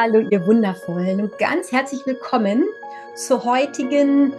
Hallo, ihr Wundervollen und ganz herzlich willkommen zur heutigen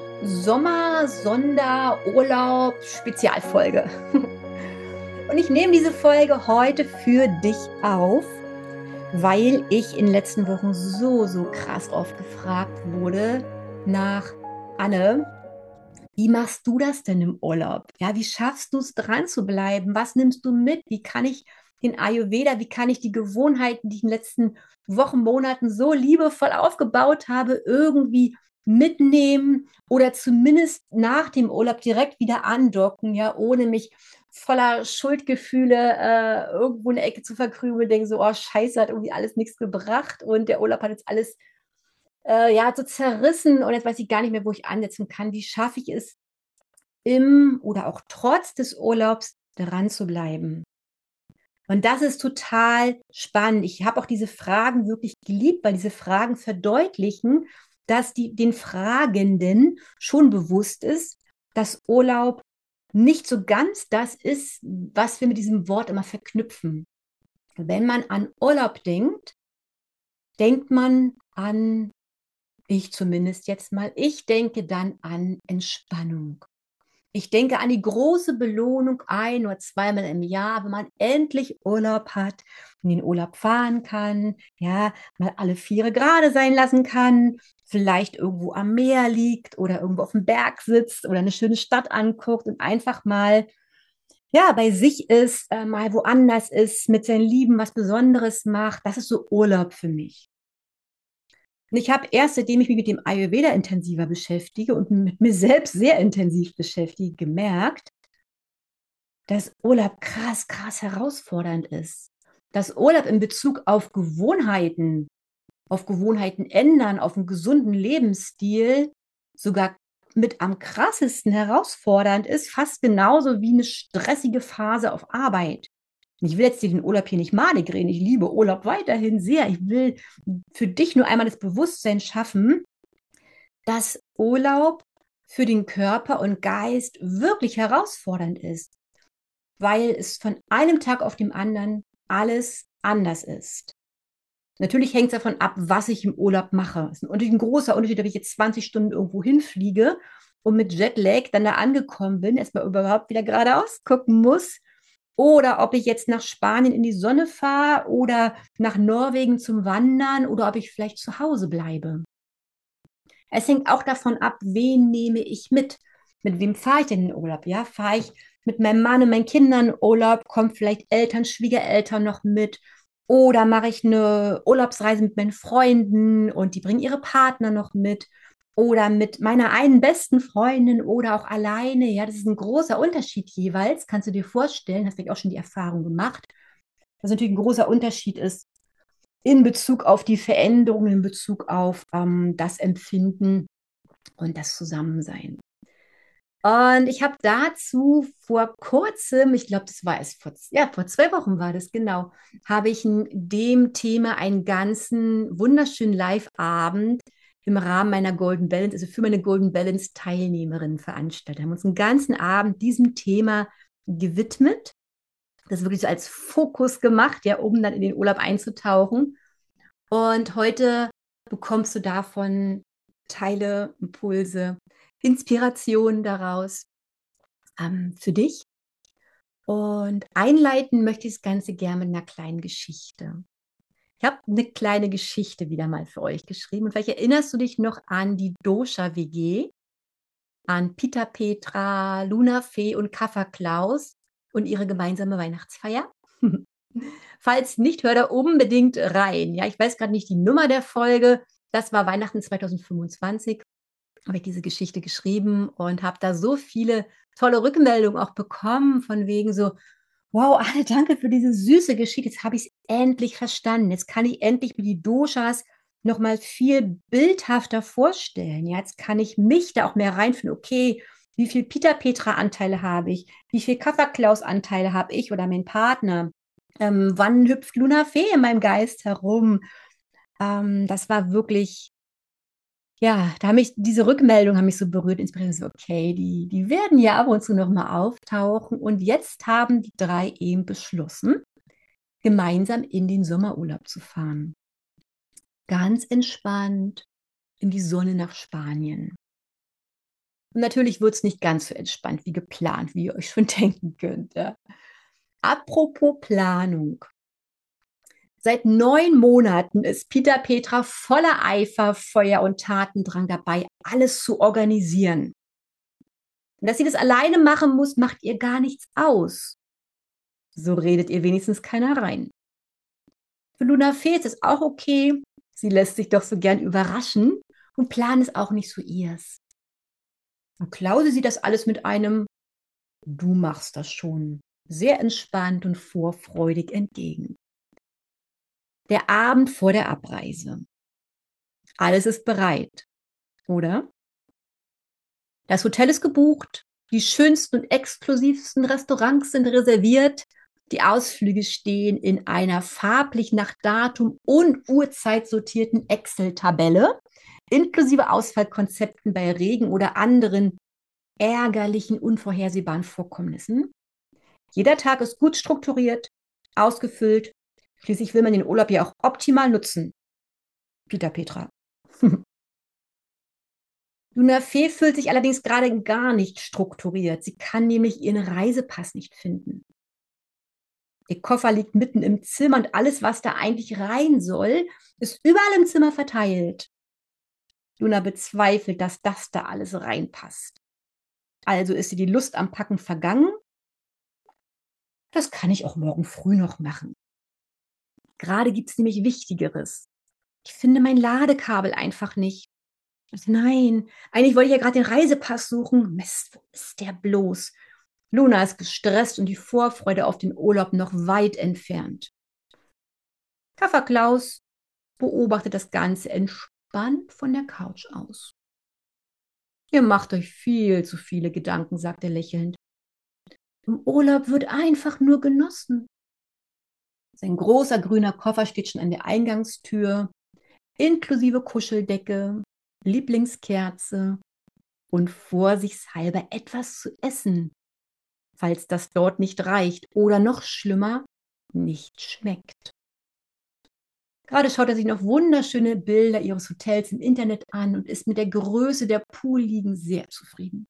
Sommer-Sonder-Urlaub-Spezialfolge. Und ich nehme diese Folge heute für dich auf, weil ich in den letzten Wochen so krass oft gefragt wurde nach: Anne, wie machst du das denn im Urlaub? Ja, wie schaffst du es, dran zu bleiben? Was nimmst du mit? Wie kann ich den Ayurveda, wie kann ich die Gewohnheiten, die ich in den letzten Wochen, Monaten so liebevoll aufgebaut habe, irgendwie mitnehmen oder zumindest nach dem Urlaub direkt wieder andocken, ja, ohne mich voller Schuldgefühle irgendwo in der Ecke zu verkrümeln, denke so, oh Scheiße, hat irgendwie alles nichts gebracht und der Urlaub hat jetzt alles ja, so zerrissen und jetzt weiß ich gar nicht mehr, wo ich ansetzen kann. Wie schaffe ich es, im oder auch trotz des Urlaubs dran zu bleiben? Und das ist total spannend. Ich habe auch diese Fragen wirklich geliebt, weil diese Fragen verdeutlichen, dass den Fragenden schon bewusst ist, dass Urlaub nicht so ganz das ist, was wir mit diesem Wort immer verknüpfen. Wenn man an Urlaub denkt, denkt man an, ich zumindest jetzt mal, ich denke dann an Entspannung. Ich denke an die große Belohnung ein oder zweimal im Jahr, wenn man endlich Urlaub hat, in den Urlaub fahren kann, ja, mal alle Viere gerade sein lassen kann, vielleicht irgendwo am Meer liegt oder irgendwo auf dem Berg sitzt oder eine schöne Stadt anguckt und einfach mal, ja, bei sich ist, mal woanders ist, mit seinen Lieben was Besonderes macht. Das ist so Urlaub für mich. Und ich habe erst, seitdem ich mich mit dem Ayurveda intensiver beschäftige und mit mir selbst sehr intensiv beschäftige, gemerkt, dass Urlaub krass herausfordernd ist. Dass Urlaub in Bezug auf Gewohnheiten ändern, auf einen gesunden Lebensstil sogar mit am krassesten herausfordernd ist, fast genauso wie eine stressige Phase auf Arbeit. Ich will jetzt den Urlaub hier nicht madig reden. Ich liebe Urlaub weiterhin sehr. Ich will für dich nur einmal das Bewusstsein schaffen, dass Urlaub für den Körper und Geist wirklich herausfordernd ist, weil es von einem Tag auf den anderen alles anders ist. Natürlich hängt es davon ab, was ich im Urlaub mache. Es ist natürlich ein großer Unterschied, ob ich jetzt 20 Stunden irgendwo hinfliege und mit Jetlag dann da angekommen bin, erstmal überhaupt wieder geradeaus gucken muss, oder ob ich jetzt nach Spanien in die Sonne fahre oder nach Norwegen zum Wandern oder ob ich vielleicht zu Hause bleibe. Es hängt auch davon ab, wen nehme ich mit. Mit wem fahre ich denn in den Urlaub? Ja, fahre ich mit meinem Mann und meinen Kindern in Urlaub? Kommen vielleicht Eltern, Schwiegereltern noch mit? Oder mache ich eine Urlaubsreise mit meinen Freunden und die bringen ihre Partner noch mit? Oder mit meiner einen besten Freundin oder auch alleine? Ja, das ist ein großer Unterschied jeweils. Kannst du dir vorstellen, hast vielleicht auch schon die Erfahrung gemacht, dass natürlich ein großer Unterschied ist in Bezug auf die Veränderungen, in Bezug auf das Empfinden und das Zusammensein. Und ich habe dazu vor kurzem, ich glaube, das war es vor 2 Wochen war das genau, habe ich dem Thema einen ganzen wunderschönen Live-Abend im Rahmen meiner Golden Balance, also für meine Golden Balance Teilnehmerinnen veranstaltet. Wir haben uns einen ganzen Abend diesem Thema gewidmet, das wirklich so als Fokus gemacht, ja, um dann in den Urlaub einzutauchen. Und heute bekommst du davon Teile, Impulse, Inspirationen daraus für dich. Und einleiten möchte ich das Ganze gerne mit einer kleinen Geschichte. Ich habe eine kleine Geschichte wieder mal für euch geschrieben. Und vielleicht erinnerst du dich noch an die Dosha-WG, an Peter Petra, Luna Fee und Kaffer Klaus und ihre gemeinsame Weihnachtsfeier? Falls nicht, hör da unbedingt rein. Ja, ich weiß gerade nicht die Nummer der Folge. Das war Weihnachten 2025. Habe ich diese Geschichte geschrieben und habe da so viele tolle Rückmeldungen auch bekommen, von wegen so, wow, Anne, danke für diese süße Geschichte. Jetzt habe ich es endlich verstanden. Jetzt kann ich endlich mir die Doshas noch mal viel bildhafter vorstellen. Ja, jetzt kann ich mich da auch mehr reinfinden. Okay, wie viel Peter-Petra-Anteile habe ich? Wie viel Kaffer-Klaus-Anteile habe ich oder mein Partner? Wann hüpft Luna Fee in meinem Geist herum? Das war wirklich, ja, da haben mich diese Rückmeldungen haben mich so berührt, inspiriert. So, okay, die werden ja ab und zu noch mal auftauchen. Und jetzt haben die drei eben beschlossen, gemeinsam in den Sommerurlaub zu fahren. ganz entspannt in die Sonne nach Spanien. Und natürlich wird es nicht ganz so entspannt wie geplant, wie ihr euch schon denken könnt. Ja. Apropos Planung. Seit 9 Monaten ist Peter Petra voller Eifer, Feuer und Tatendrang dabei, alles zu organisieren. Und dass sie das alleine machen muss, macht ihr gar nichts aus. So redet ihr wenigstens keiner rein. Für Luna Fee ist es auch okay. Sie lässt sich doch so gern überraschen und Plan ist auch nicht so ihrs. Und Klause sieht das alles mit einem Du machst das schon sehr entspannt und vorfreudig entgegen. Der Abend vor der Abreise. Alles ist bereit, oder? Das Hotel ist gebucht, die schönsten und exklusivsten Restaurants sind reserviert, die Ausflüge stehen in einer farblich nach Datum und Uhrzeit sortierten Excel-Tabelle, inklusive Ausfallkonzepten bei Regen oder anderen ärgerlichen, unvorhersehbaren Vorkommnissen. Jeder Tag ist gut strukturiert, ausgefüllt. Schließlich will man den Urlaub ja auch optimal nutzen. Peter Petra. Luna Fee fühlt sich allerdings gerade gar nicht strukturiert. Sie kann nämlich ihren Reisepass nicht finden. Ihr Koffer liegt mitten im Zimmer und alles, was da eigentlich rein soll, ist überall im Zimmer verteilt. Luna bezweifelt, dass das da alles reinpasst. Also ist ihr die Lust am Packen vergangen. Das kann ich auch morgen früh noch machen. Gerade gibt es nämlich Wichtigeres. Ich finde mein Ladekabel einfach nicht. Nein, eigentlich wollte ich ja gerade den Reisepass suchen. Mist, wo ist der bloß? Luna ist gestresst und die Vorfreude auf den Urlaub noch weit entfernt. Kaffer Klaus beobachtet das Ganze entspannt von der Couch aus. Ihr macht euch viel zu viele Gedanken, sagt er lächelnd. Im Urlaub wird einfach nur genossen. Sein großer grüner Koffer steht schon an der Eingangstür, inklusive Kuscheldecke, Lieblingskerze und vorsichtshalber etwas zu essen, falls das dort nicht reicht oder noch schlimmer, nicht schmeckt. Gerade schaut er sich noch wunderschöne Bilder ihres Hotels im Internet an und ist mit der Größe der Poolliegen sehr zufrieden.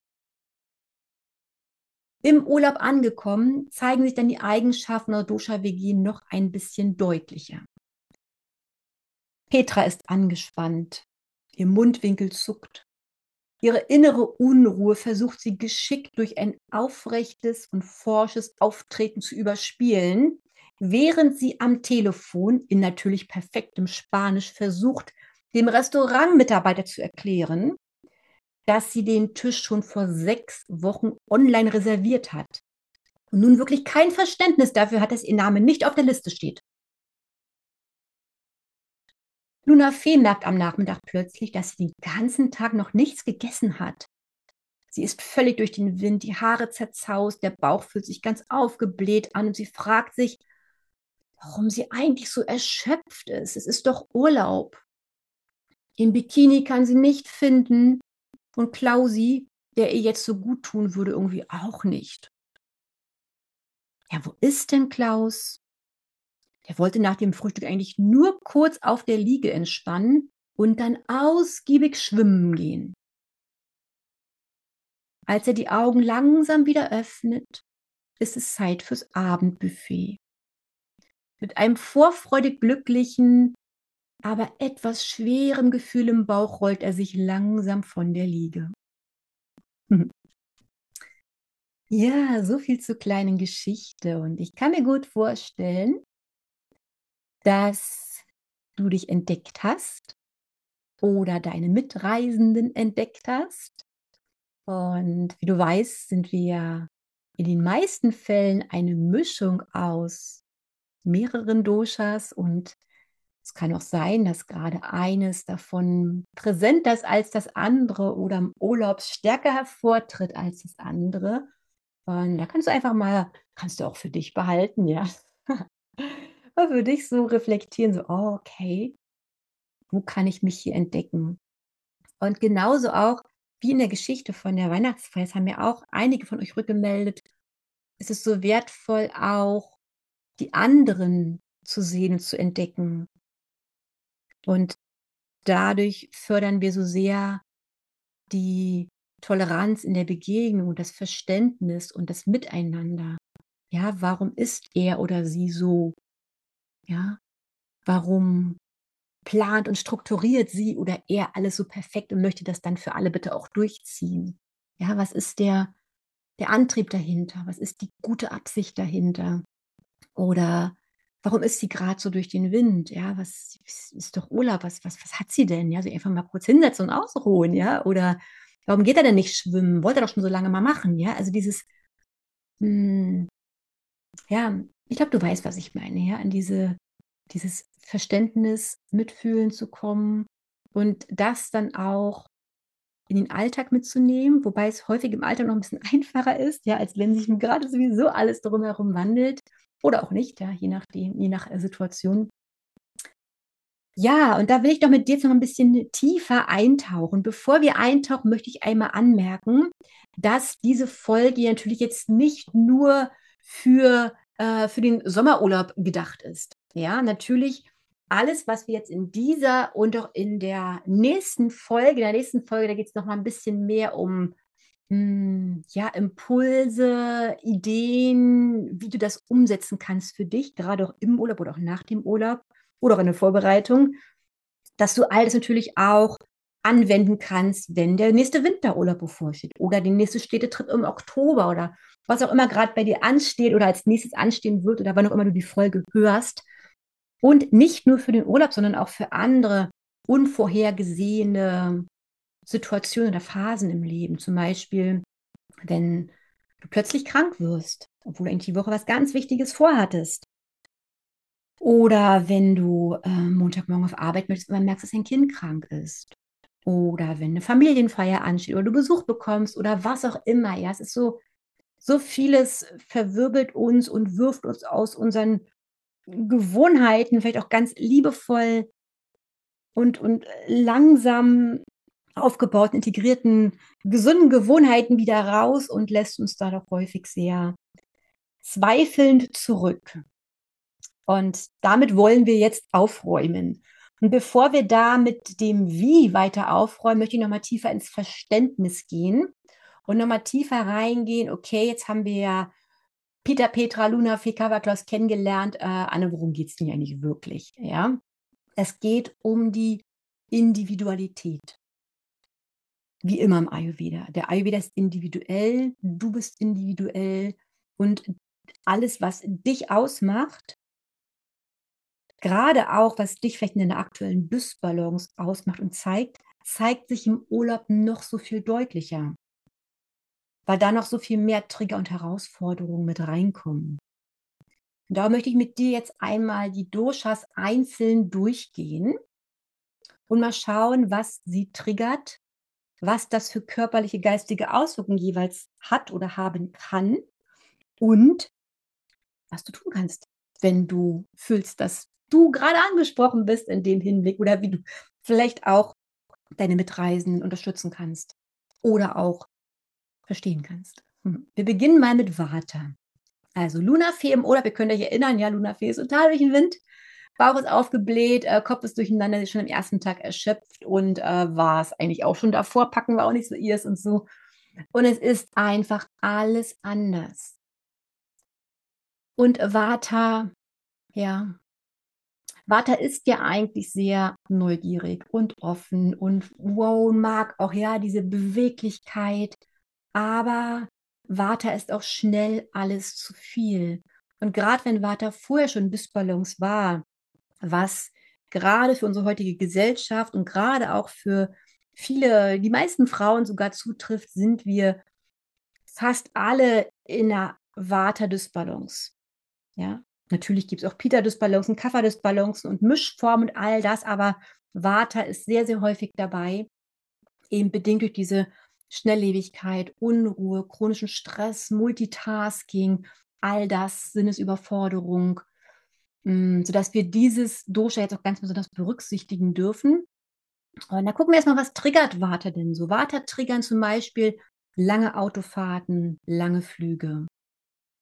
Im Urlaub angekommen, zeigen sich dann die Eigenschaften der Dosha-WG noch ein bisschen deutlicher. Petra ist angespannt, ihr Mundwinkel zuckt. Ihre innere Unruhe versucht sie geschickt durch ein aufrechtes und forsches Auftreten zu überspielen, während sie am Telefon in natürlich perfektem Spanisch versucht, dem Restaurantmitarbeiter zu erklären, dass sie den Tisch schon vor 6 Wochen online reserviert hat und nun wirklich kein Verständnis dafür hat, dass ihr Name nicht auf der Liste steht. Luna Fee merkt am Nachmittag plötzlich, dass sie den ganzen Tag noch nichts gegessen hat. Sie ist völlig durch den Wind, die Haare zerzaust, der Bauch fühlt sich ganz aufgebläht an und sie fragt sich, warum sie eigentlich so erschöpft ist. Es ist doch Urlaub. Im Bikini kann sie nicht finden und Klausi, der ihr jetzt so gut tun würde, irgendwie auch nicht. Ja, wo ist denn Klaus? Der wollte nach dem Frühstück eigentlich nur kurz auf der Liege entspannen und dann ausgiebig schwimmen gehen. Als er die Augen langsam wieder öffnet, ist es Zeit fürs Abendbuffet. Mit einem vorfreudig glücklichen, aber etwas schwerem Gefühl im Bauch rollt er sich langsam von der Liege. Ja, so viel zur kleinen Geschichte. Und ich kann mir gut vorstellen, dass du dich entdeckt hast oder deine Mitreisenden entdeckt hast. Und wie du weißt, sind wir in den meisten Fällen eine Mischung aus mehreren Doshas und es kann auch sein, dass gerade eines davon präsenter ist als das andere oder im Urlaub stärker hervortritt als das andere. Und da kannst du einfach mal, kannst du auch für dich behalten, ja. Mal für dich so reflektieren, so, oh, okay, wo kann ich mich hier entdecken? Und genauso auch wie in der Geschichte von der Weihnachtsfeier, das haben ja auch einige von euch rückgemeldet, ist es so wertvoll, auch die anderen zu sehen und zu entdecken. Und dadurch fördern wir so sehr die Toleranz in der Begegnung und das Verständnis und das Miteinander. Ja, warum ist er oder sie so? Ja, warum plant und strukturiert sie oder er alles so perfekt und möchte das dann für alle bitte auch durchziehen? Ja, was ist der Antrieb dahinter? Was ist die gute Absicht dahinter? Oder warum ist sie gerade so durch den Wind? Ja, was ist doch Urlaub, was hat sie denn? Ja, sich einfach mal kurz hinsetzen und ausruhen, ja? Oder warum geht er denn nicht schwimmen? Wollte er doch schon so lange mal machen, ja? Also hm, ja, ich glaube, du weißt, was ich meine, ja? An dieses Verständnis, Mitfühlen zu kommen und das dann auch in den Alltag mitzunehmen, wobei es häufig im Alltag noch ein bisschen einfacher ist, ja, als wenn sich gerade sowieso alles drumherum wandelt oder auch nicht, ja, je nachdem, je nach, Situation. Ja, und da will ich doch mit dir jetzt noch ein bisschen tiefer eintauchen. Bevor wir eintauchen, möchte ich einmal anmerken, dass diese Folge natürlich jetzt nicht nur für den Sommerurlaub gedacht ist. Ja, natürlich alles, was wir jetzt in dieser und auch in der nächsten Folge, da geht es noch mal ein bisschen mehr um, ja, Impulse, Ideen, wie du das umsetzen kannst für dich, gerade auch im Urlaub oder auch nach dem Urlaub oder auch in der Vorbereitung, dass du all das natürlich auch anwenden kannst, wenn der nächste Winterurlaub bevorsteht oder der nächste Städtetrip im Oktober oder was auch immer gerade bei dir ansteht oder als nächstes anstehen wird oder wann auch immer du die Folge hörst. Und nicht nur für den Urlaub, sondern auch für andere unvorhergesehene Situationen oder Phasen im Leben. Zum Beispiel, wenn du plötzlich krank wirst, obwohl du eigentlich die Woche was ganz Wichtiges vorhattest. Oder wenn du Montagmorgen auf Arbeit möchtest und dann merkst, dass dein Kind krank ist. Oder wenn eine Familienfeier ansteht oder du Besuch bekommst oder was auch immer. Ja, es ist so vieles verwirbelt uns und wirft uns aus unseren Gewohnheiten, vielleicht auch ganz liebevoll und langsam aufgebauten, integrierten, gesunden Gewohnheiten wieder raus und lässt uns da doch häufig sehr zweifelnd zurück. Und damit wollen wir jetzt aufräumen. Und bevor wir da mit dem Wie weiter aufräumen, möchte ich nochmal tiefer ins Verständnis gehen und nochmal tiefer reingehen. Okay, jetzt haben wir ja Peter, Petra, Luna, Fee, Klaus kennengelernt. Anne, worum geht es denn hier eigentlich wirklich? Ja, es geht um die Individualität. Wie immer im Ayurveda. Der Ayurveda ist individuell, du bist individuell und alles, was dich ausmacht, gerade auch, was dich vielleicht in deiner aktuellen Dysbalance ausmacht und zeigt sich im Urlaub noch so viel deutlicher, weil da noch so viel mehr Trigger und Herausforderungen mit reinkommen. Und da möchte ich mit dir jetzt einmal die Doshas einzeln durchgehen und mal schauen, was sie triggert, was das für körperliche, geistige Auswirkungen jeweils hat oder haben kann und was du tun kannst, wenn du fühlst, dass du gerade angesprochen bist in dem Hinblick oder wie du vielleicht auch deine Mitreisenden unterstützen kannst oder auch verstehen kannst. Wir beginnen mal mit Vata. Also Lunafee im Urlaub, ihr könnt euch erinnern, ja, Lunafee ist total durch den Wind. Bauch ist aufgebläht, Kopf ist durcheinander, ist schon am ersten Tag erschöpft und war es eigentlich auch schon davor, packen wir auch nicht so ihrs und so. Und es ist einfach alles anders. Und Vata, ja, Vata ist ja eigentlich sehr neugierig und offen und wow, mag auch ja diese Beweglichkeit, aber Vata ist auch schnell alles zu viel. Und gerade wenn Vata vorher schon Dysbalance war, was gerade für unsere heutige Gesellschaft und gerade auch für die meisten Frauen sogar zutrifft, sind wir fast alle in einer Vata-Dysbalance. Ja, natürlich gibt es auch Pitta-Dysbalancen, Kapha-Dysbalancen und Mischformen und all das, aber Vata ist sehr, sehr häufig dabei, eben bedingt durch diese Schnelllebigkeit, Unruhe, chronischen Stress, Multitasking, all das, Sinnesüberforderung, sodass wir dieses Dosha jetzt auch ganz besonders berücksichtigen dürfen. Und da gucken wir erstmal, was triggert Vata denn so? Vata triggern zum Beispiel lange Autofahrten, lange Flüge,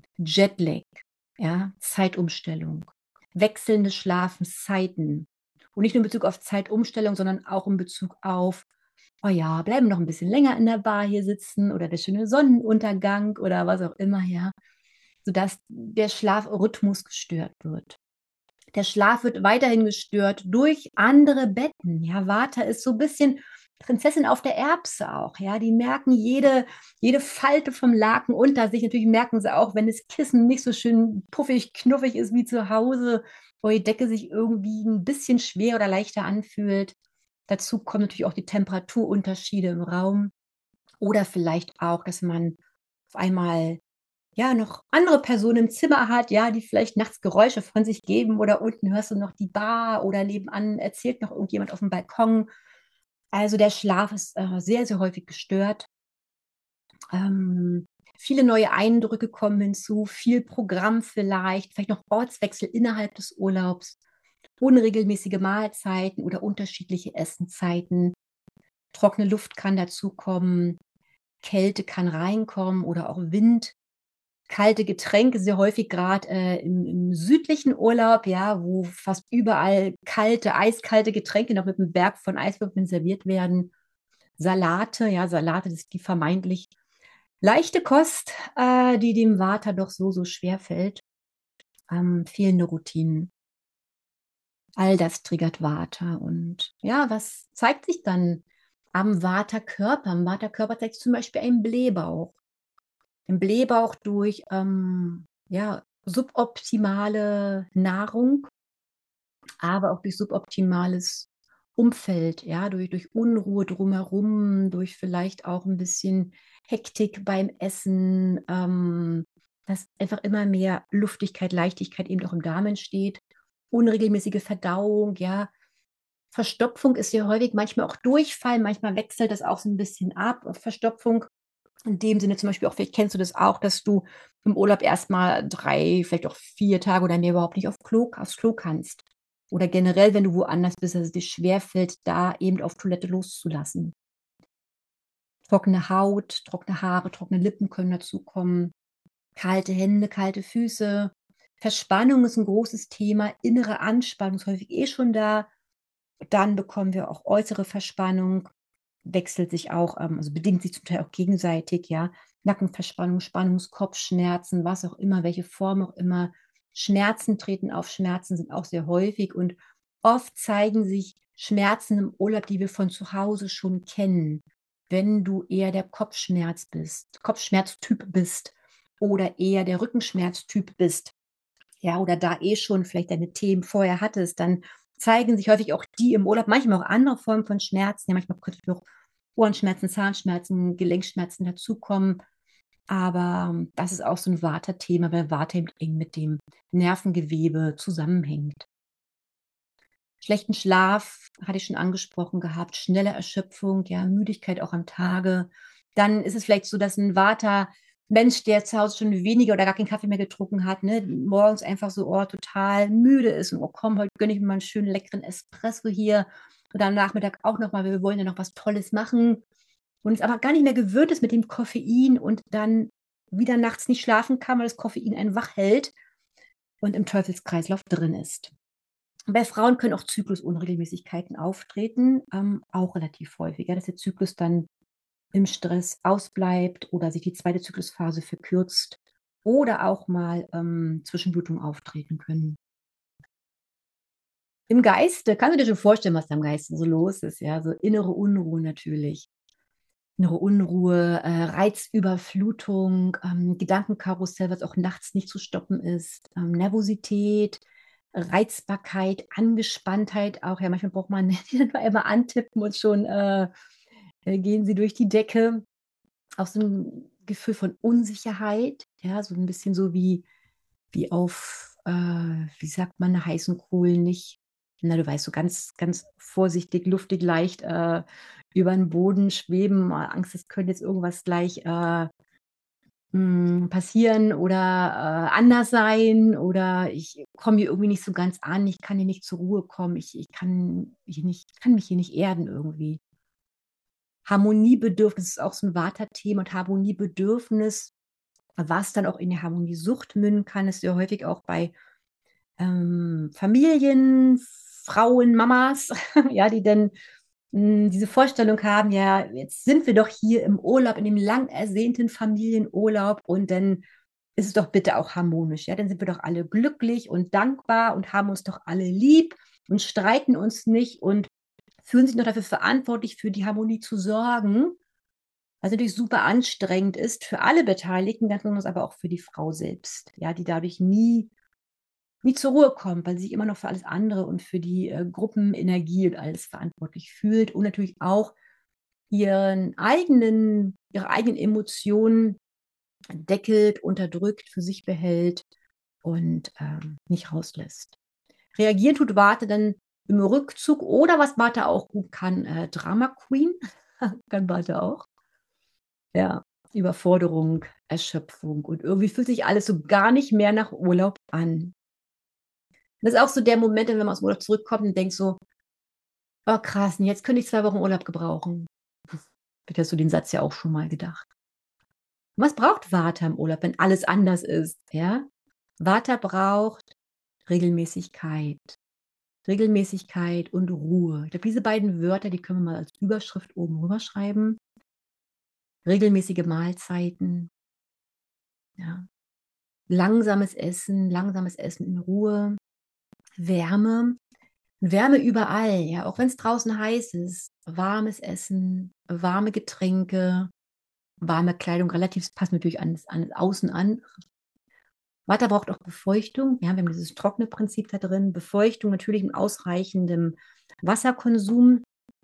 Jetlag, ja, Zeitumstellung, wechselnde Schlafenszeiten Und nicht nur in Bezug auf Zeitumstellung, sondern auch in Bezug auf, oh ja, bleiben noch ein bisschen länger in der Bar hier sitzen oder der schöne Sonnenuntergang oder was auch immer, ja, sodass der Schlafrhythmus gestört wird. Der Schlaf wird weiterhin gestört durch andere Betten. Ja, Vata ist so ein bisschen Prinzessin auf der Erbse auch. Ja, die merken jede Falte vom Laken unter sich. Natürlich merken sie auch, wenn das Kissen nicht so schön puffig, knuffig ist wie zu Hause, wo die Decke sich irgendwie ein bisschen schwer oder leichter anfühlt. Dazu kommen natürlich auch die Temperaturunterschiede im Raum oder vielleicht auch, dass man auf einmal ja, noch andere Personen im Zimmer hat, ja, die vielleicht nachts Geräusche von sich geben oder unten hörst du noch die Bar oder nebenan erzählt noch irgendjemand auf dem Balkon. Also der Schlaf ist sehr, sehr häufig gestört. Ähm, Viele neue Eindrücke kommen hinzu, viel Programm vielleicht noch Ortswechsel innerhalb des Urlaubs, unregelmäßige Mahlzeiten oder unterschiedliche Essenszeiten. Trockene Luft kann dazukommen, Kälte kann reinkommen oder auch Wind. Kalte Getränke, sehr häufig gerade im südlichen Urlaub, ja, wo fast überall eiskalte Getränke noch mit 'nem Berg von Eiswürfeln serviert werden. Salate, ja, Salate, das ist die vermeintlich leichte Kost, die dem Vata doch so, so schwerfällt. Fehlende Routinen. All das triggert Vata und ja, was zeigt sich dann am Vata-Körper? Am Vata-Körper zeigt sich zum Beispiel ein Blähbauch. Im Blähbauch durch, ja, suboptimale Nahrung, aber auch durch suboptimales Umfeld, ja, durch Unruhe drumherum, durch vielleicht auch ein bisschen Hektik beim Essen, dass einfach immer mehr Luftigkeit, Leichtigkeit eben auch im Darm entsteht. Unregelmäßige Verdauung, ja. Verstopfung ist ja häufig, manchmal auch Durchfall, manchmal wechselt das auch so ein bisschen ab. Verstopfung in dem Sinne zum Beispiel auch, vielleicht kennst du das auch, dass du im Urlaub erst mal 3, vielleicht auch 4 Tage oder mehr überhaupt nicht aufs Klo kannst. Oder generell, wenn du woanders bist, dass es dir schwerfällt, da eben auf Toilette loszulassen. Trockene Haut, trockene Haare, trockene Lippen können dazukommen, kalte Hände, kalte Füße. Verspannung ist 'n großes Thema, innere Anspannung ist häufig schon da. Dann bekommen wir auch äußere Verspannung, wechselt sich auch, also bedingt sich zum Teil auch gegenseitig, ja. Nackenverspannung, Kopfschmerzen, was auch immer, welche Form auch immer. Schmerzen treten auf, Schmerzen sind auch sehr häufig und oft zeigen sich Schmerzen im Urlaub, die wir von zu Hause schon kennen. Wenn du eher der Kopfschmerztyp bist oder eher der Rückenschmerztyp bist, ja, oder da schon vielleicht deine Themen vorher hattest, dann zeigen sich häufig auch die im Urlaub, manchmal auch andere Formen von Schmerzen. Ja, manchmal könnte noch Ohrenschmerzen, Zahnschmerzen, Gelenkschmerzen dazukommen. Aber das ist auch so 'n Vata-Thema, weil Vata eben eng mit dem Nervengewebe zusammenhängt. Schlechten Schlaf hatte ich schon angesprochen gehabt, schnelle Erschöpfung, ja, Müdigkeit auch am Tage. Dann ist es vielleicht so, dass 'n Vata-Mensch, der zu Hause schon weniger oder gar keinen Kaffee mehr getrunken hat, ne, morgens einfach so, oh, total müde ist und: „Oh komm, heute gönne ich mir mal 'n schönen leckeren Espresso hier und am Nachmittag auch noch mal, wir wollen ja noch was Tolles machen." Und es aber gar nicht mehr gewöhnt ist mit dem Koffein und dann wieder nachts nicht schlafen kann, weil das Koffein einen wach hält und im Teufelskreislauf drin ist. Bei Frauen können auch Zyklusunregelmäßigkeiten auftreten, auch relativ häufig, ja, dass der Zyklus dann im Stress ausbleibt oder sich die zweite Zyklusphase verkürzt oder auch mal, Zwischenblutungen auftreten können. Im Geiste kannst du dir schon vorstellen, was da im Geiste so los ist, ja, so innere Unruhe natürlich. Innere Unruhe, Reizüberflutung, Gedankenkarussell, was auch nachts nicht zu stoppen ist, Nervosität, Reizbarkeit, Angespanntheit auch. Ja, manchmal braucht man die dann einmal antippen und schon, gehen sie durch die Decke. Auch so 'n Gefühl von Unsicherheit, ja, so 'n bisschen so wie auf, wie sagt man, heißen Kohlen nicht, na, du weißt, so ganz, ganz vorsichtig, luftig, leicht, über 'n Boden schweben, Angst, es könnte jetzt irgendwas gleich, passieren oder, anders sein oder ich komme hier irgendwie nicht so ganz an, ich kann hier nicht zur Ruhe kommen, ich kann mich hier nicht erden irgendwie. Harmoniebedürfnis ist auch so 'n Vata-Thema und Harmoniebedürfnis, was dann auch in die Harmoniesucht münden kann, ist ja häufig auch bei Familien, Frauen, Mamas, ja, die dann diese Vorstellung haben, ja, jetzt sind wir doch hier im Urlaub, in dem lang ersehnten Familienurlaub und dann ist es doch bitte auch harmonisch, ja, dann sind wir doch alle glücklich und dankbar und haben uns doch alle lieb und streiten uns nicht und fühlen sich noch dafür verantwortlich, für die Harmonie zu sorgen, was natürlich super anstrengend ist für alle Beteiligten, ganz besonders aber auch für die Frau selbst, ja, die dadurch nie zur Ruhe kommt, weil sie sich immer noch für alles andere und für die Gruppenenergie und alles verantwortlich fühlt und natürlich auch ihre eigenen Emotionen deckelt, unterdrückt, für sich behält und nicht rauslässt. Reagieren tut Warte dann im Rückzug oder was Warte auch gut kann, Drama Queen, kann Warte auch. Ja, Überforderung, Erschöpfung und irgendwie fühlt sich alles so gar nicht mehr nach Urlaub an. Das ist auch so der Moment, wenn man aus dem Urlaub zurückkommt und denkt so, oh krass, jetzt könnte ich 2 Wochen Urlaub gebrauchen. Vielleicht hast du den Satz ja auch schon mal gedacht. Was braucht Vata im Urlaub, wenn alles anders ist? Ja? Vata braucht Regelmäßigkeit. Regelmäßigkeit und Ruhe. Ich glaube, diese beiden Wörter, die können wir mal als Überschrift oben rüber schreiben. Regelmäßige Mahlzeiten. Ja. Langsames Essen in Ruhe. Wärme. Wärme überall, ja, auch wenn es draußen heiß ist. Warmes Essen, warme Getränke, warme Kleidung, relativ, passt natürlich an Außen an. Vata braucht auch Befeuchtung. Ja, wir haben dieses trockene Prinzip da drin. Befeuchtung natürlich mit ausreichendem Wasserkonsum,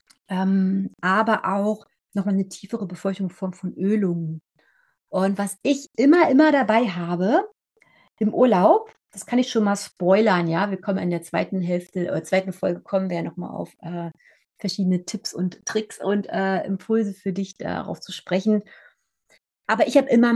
aber auch nochmal eine tiefere Befeuchtung in Form von Ölungen. Und was ich immer dabei habe im Urlaub, das kann ich schon mal spoilern, ja. Wir kommen in der zweiten Hälfte oder zweiten Folge kommen wir ja nochmal auf verschiedene Tipps und Tricks und Impulse für dich darauf zu sprechen. Aber ich habe immer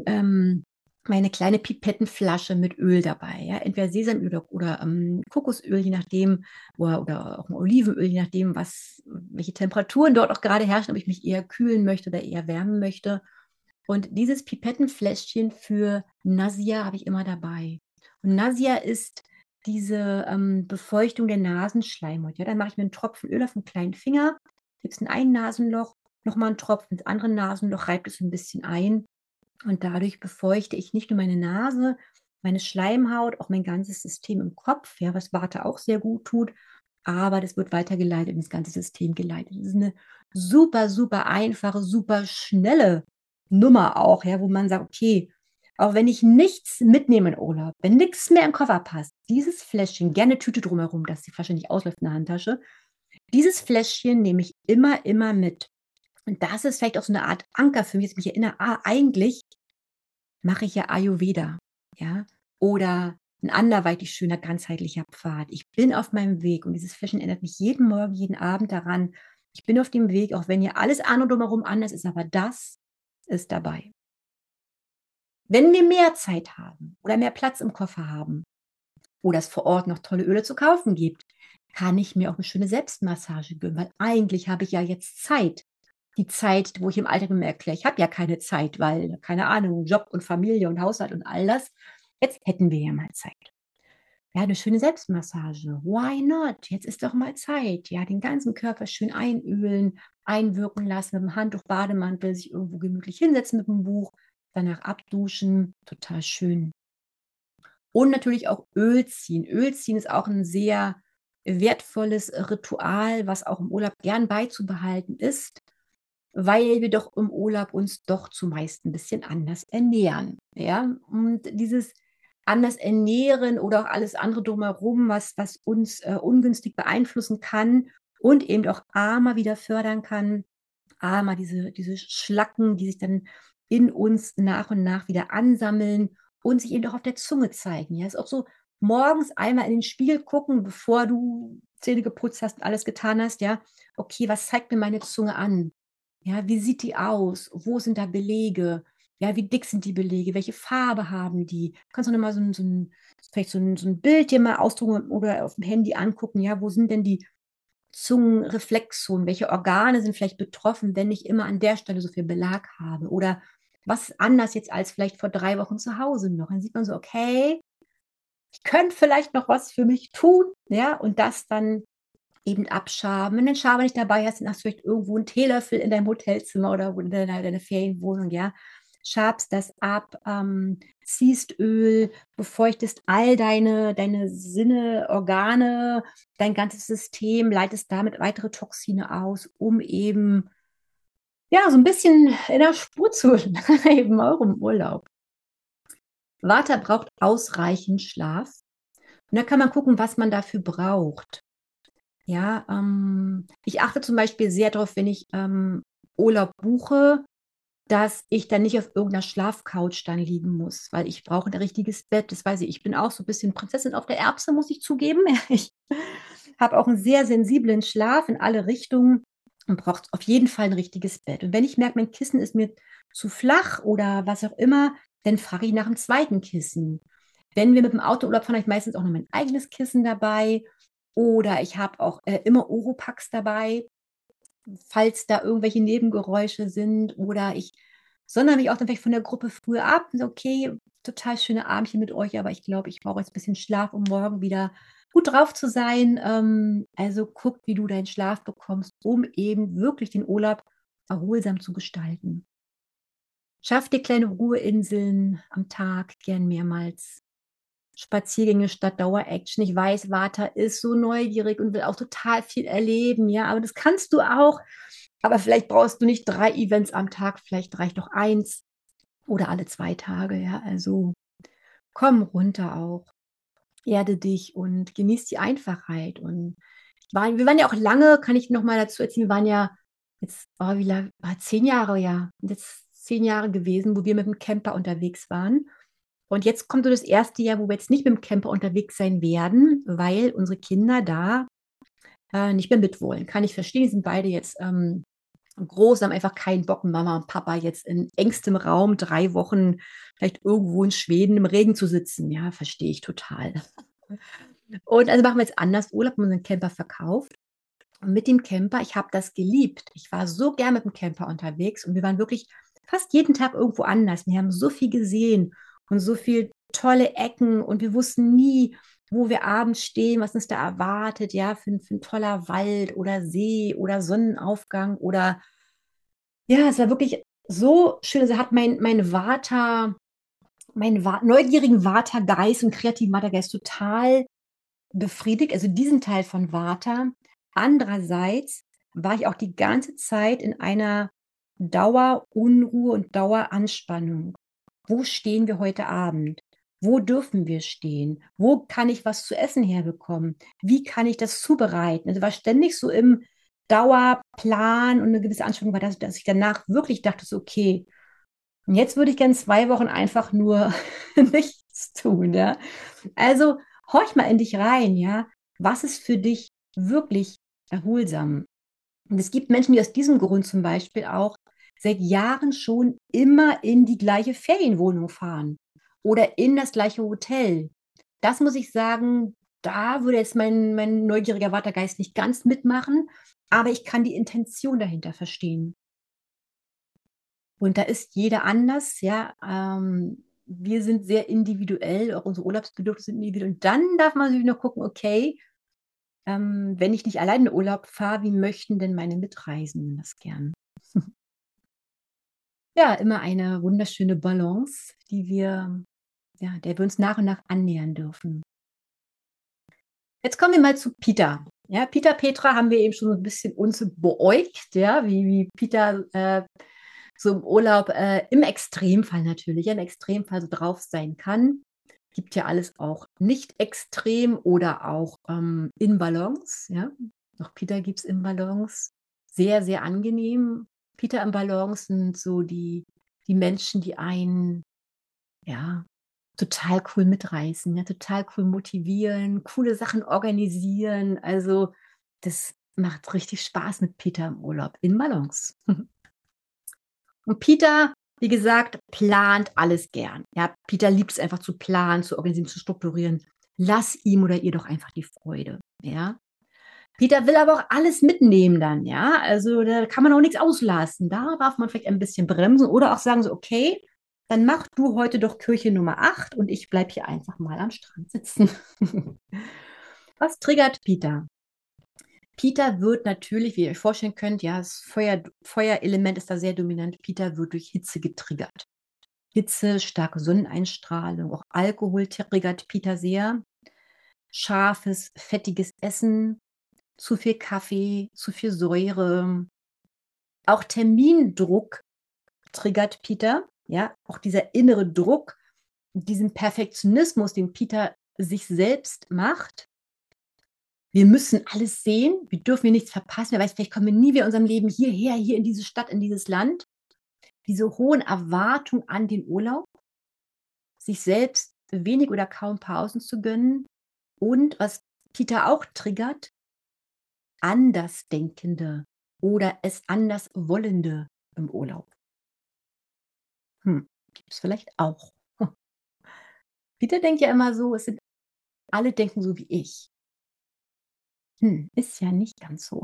meine kleine Pipettenflasche mit Öl dabei, ja. Entweder Sesamöl oder Kokosöl, je nachdem, oder auch ein Olivenöl, je nachdem, welche Temperaturen dort auch gerade herrschen, ob ich mich eher kühlen möchte oder eher wärmen möchte. Und dieses Pipettenfläschchen für Nasia habe ich immer dabei. Und Nasia ist diese Befeuchtung der Nasenschleimhaut. Ja, dann mache ich mir einen Tropfen Öl auf den kleinen Finger, gebe es in ein Nasenloch, nochmal einen Tropfen ins andere Nasenloch, reibe es ein bisschen ein. Und dadurch befeuchte ich nicht nur meine Nase, meine Schleimhaut, auch mein ganzes System im Kopf, ja, was Vata auch sehr gut tut. Aber das wird weitergeleitet ins ganze System geleitet. Das ist eine super einfache, super schnelle Nummer auch, ja, wo man sagt, okay, auch wenn ich nichts mitnehme in Urlaub, wenn nichts mehr im Koffer passt, dieses Fläschchen, gerne Tüte drumherum, dass die Flasche nicht ausläuft in der Handtasche, dieses Fläschchen nehme ich immer mit. Und das ist vielleicht auch so eine Art Anker für mich, dass ich mich erinnere, eigentlich mache ich ja Ayurveda, ja, oder ein anderweitig schöner ganzheitlicher Pfad. Ich bin auf meinem Weg und dieses Fläschchen erinnert mich jeden Morgen, jeden Abend daran, ich bin auf dem Weg, auch wenn hier alles andere drumherum anders ist, aber das ist dabei. Wenn wir mehr Zeit haben oder mehr Platz im Koffer haben oder es vor Ort noch tolle Öle zu kaufen gibt, kann ich mir auch eine schöne Selbstmassage gönnen, weil eigentlich habe ich ja jetzt Zeit. Die Zeit, wo ich im Alltag immer erkläre, ich habe ja keine Zeit, weil, keine Ahnung, Job und Familie und Haushalt und all das. Jetzt hätten wir ja mal Zeit. Ja, eine schöne Selbstmassage. Why not? Jetzt ist doch mal Zeit. Ja, den ganzen Körper schön einölen, einwirken lassen mit dem Handtuch, Bademantel, sich irgendwo gemütlich hinsetzen mit dem Buch, danach abduschen. Total schön. Und natürlich auch Öl ziehen. Öl ziehen ist auch ein sehr wertvolles Ritual, was auch im Urlaub gern beizubehalten ist, weil wir doch im Urlaub uns doch zumeist ein bisschen anders ernähren. Ja? Und dieses anders ernähren oder auch alles andere drumherum, was uns ungünstig beeinflussen kann und eben auch mal wieder fördern kann, mal diese Schlacken, die sich dann in uns nach und nach wieder ansammeln und sich eben auch auf der Zunge zeigen. Ja, ist auch so morgens einmal in den Spiegel gucken, bevor du Zähne geputzt hast und alles getan hast. Ja, okay, was zeigt mir meine Zunge an? Ja, wie sieht die aus? Wo sind da Belege? Ja, wie dick sind die Belege? Welche Farbe haben die? Du kannst du noch mal vielleicht so ein Bild dir mal ausdrucken oder auf dem Handy angucken. Ja, wo sind denn die Zungenreflexzonen? Welche Organe sind vielleicht betroffen, wenn ich immer an der Stelle so viel Belag habe? Oder was ist anders jetzt als vielleicht vor 3 Wochen zu Hause noch? Dann sieht man so, okay, ich könnte vielleicht noch was für mich tun, ja, und das dann eben abschaben. Wenn du den Schaber nicht dabei hast, dann hast du vielleicht irgendwo einen Teelöffel in deinem Hotelzimmer oder in deiner Ferienwohnung, ja. Schabst das ab, ziehst Öl, befeuchtest all deine Sinne, Organe, dein ganzes System, leitest damit weitere Toxine aus, um eben, ja, so ein bisschen in der Spur zu bleiben, auch im Urlaub. Vata braucht ausreichend Schlaf. Und da kann man gucken, was man dafür braucht. Ja, ich achte zum Beispiel sehr darauf, wenn ich Urlaub buche, dass ich dann nicht auf irgendeiner Schlafcouch dann liegen muss, weil ich brauche ein richtiges Bett. Das weiß ich. Ich bin auch so ein bisschen Prinzessin auf der Erbse, muss ich zugeben. Ich habe auch einen sehr sensiblen Schlaf in alle Richtungen und brauche auf jeden Fall ein richtiges Bett. Und wenn ich merke, mein Kissen ist mir zu flach oder was auch immer, dann frage ich nach einem zweiten Kissen. Wenn wir mit dem Auto Urlaub fahren, habe ich meistens auch noch mein eigenes Kissen dabei. Oder ich habe auch immer Oropax dabei, falls da irgendwelche Nebengeräusche sind. Oder ich sondere mich auch dann vielleicht von der Gruppe früher ab. Und so, okay, total schöne Abendchen mit euch, aber ich glaube, ich brauche jetzt ein bisschen Schlaf, um morgen wieder gut drauf zu sein. Also guck, wie du deinen Schlaf bekommst, um eben wirklich den Urlaub erholsam zu gestalten. Schaff dir kleine Ruheinseln am Tag, gern mehrmals. Spaziergänge statt Dauer-Action. Ich weiß, Vata ist so neugierig und will auch total viel erleben, ja, aber das kannst du auch. Aber vielleicht brauchst du nicht 3 Events am Tag, vielleicht reicht doch eins oder alle 2 Tage, ja. Also komm runter auch, erde dich und genieß die Einfachheit. Und wir waren ja auch lange, kann ich noch mal dazu erzählen, wir waren ja jetzt, oh, wie lange, 10 Jahre, ja, jetzt 10 Jahre gewesen, wo wir mit dem Camper unterwegs waren. Und jetzt kommt so das erste Jahr, wo wir jetzt nicht mit dem Camper unterwegs sein werden, weil unsere Kinder da nicht mehr mit wollen. Kann ich verstehen, die sind beide jetzt groß, haben einfach keinen Bock, Mama und Papa jetzt in engstem Raum 3 Wochen vielleicht irgendwo in Schweden im Regen zu sitzen. Ja, verstehe ich total. Und also machen wir jetzt anders Urlaub, haben unseren Camper verkauft. Und mit dem Camper, ich habe das geliebt. Ich war so gern mit dem Camper unterwegs und wir waren wirklich fast jeden Tag irgendwo anders. Wir haben so viel gesehen und so viel tolle Ecken und wir wussten nie, wo wir abends stehen, was uns da erwartet, ja, für ein toller Wald oder See oder Sonnenaufgang oder ja, es war wirklich so schön. Also hat mein Vata, neugierigen Vata-Geist und kreativen Vata-Geist total befriedigt, also diesen Teil von Vata. Andererseits war ich auch die ganze Zeit in einer Dauerunruhe und Daueranspannung. Wo stehen wir heute Abend? Wo dürfen wir stehen? Wo kann ich was zu essen herbekommen? Wie kann ich das zubereiten? Also war ständig so im Dauerplan und eine gewisse Anspannung war das, dass ich danach wirklich dachte, so, okay, und jetzt würde ich gerne 2 Wochen einfach nur nichts tun, ja. Also horch mal in dich rein, ja. Was ist für dich wirklich erholsam? Und es gibt Menschen, die aus diesem Grund zum Beispiel auch seit Jahren schon immer in die gleiche Ferienwohnung fahren oder in das gleiche Hotel. Das muss ich sagen, da würde jetzt mein neugieriger Vatergeist nicht ganz mitmachen, aber ich kann die Intention dahinter verstehen. Und da ist jeder anders, ja. Wir sind sehr individuell, auch unsere Urlaubsbedürfnisse sind individuell. Und dann darf man natürlich noch gucken, okay, wenn ich nicht allein in Urlaub fahre, wie möchten denn meine Mitreisenden das gern? Ja, immer eine wunderschöne Balance, ja, der wir uns nach und nach annähern dürfen. Jetzt kommen wir mal zu Peter. Ja, Peter, Petra haben wir eben schon so ein bisschen uns beäugt, ja, wie Peter so im Urlaub, im Extremfall natürlich, ja, im Extremfall so drauf sein kann. Gibt ja alles auch nicht extrem oder auch in Balance, ja. Auch Peter gibt es in Balance. Sehr, sehr angenehm. Peter im Balance sind so die Menschen, die einen, ja, total cool mitreißen, ja, total cool motivieren, coole Sachen organisieren. Also das macht richtig Spaß mit Peter im Urlaub in Balance. Und Peter, wie gesagt, plant alles gern. Ja, Peter liebt es einfach zu planen, zu organisieren, zu strukturieren. Lass ihm oder ihr doch einfach die Freude. Ja. Peter will aber auch alles mitnehmen dann, ja. Also da kann man auch nichts auslassen. Da darf man vielleicht ein bisschen bremsen oder auch sagen so, okay, dann mach du heute doch Kirche Nummer 8 und ich bleibe hier einfach mal am Strand sitzen. Was triggert Peter? Peter wird natürlich, wie ihr euch vorstellen könnt, ja, das Feuerelement ist da sehr dominant. Peter wird durch Hitze getriggert. Hitze, starke Sonneneinstrahlung, auch Alkohol triggert Peter sehr. Scharfes, fettiges Essen, zu viel Kaffee, zu viel Säure. Auch Termindruck triggert Peter. Ja, auch dieser innere Druck, diesen Perfektionismus, den Peter sich selbst macht. Wir müssen alles sehen, wir dürfen hier nichts verpassen. Wer weiß, vielleicht kommen wir nie wieder in unserem Leben hierher, hier in diese Stadt, in dieses Land. Diese hohen Erwartungen an den Urlaub, sich selbst wenig oder kaum Pausen zu gönnen. Und was Peter auch triggert, Andersdenkende oder es anders Wollende im Urlaub. Gibt es vielleicht auch. Peter denkt ja immer so, alle denken so wie ich. Ist ja nicht ganz so.